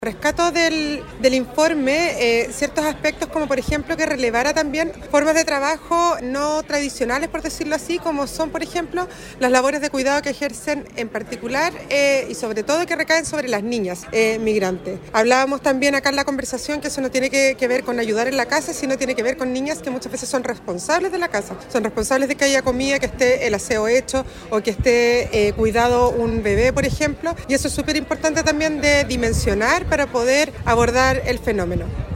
Rescato del informe ciertos aspectos como por ejemplo que relevara también formas de trabajo no tradicionales, por decirlo así, como son por ejemplo las labores de cuidado que ejercen en particular y sobre todo que recaen sobre las niñas migrantes. Hablábamos también acá en la conversación que eso no tiene que ver con ayudar en la casa, sino tiene que ver con niñas que muchas veces son responsables de la casa, son responsables de que haya comida, que esté el aseo hecho o que esté cuidado un bebé, por ejemplo, y eso es súper importante también de dimensionar para poder abordar el fenómeno.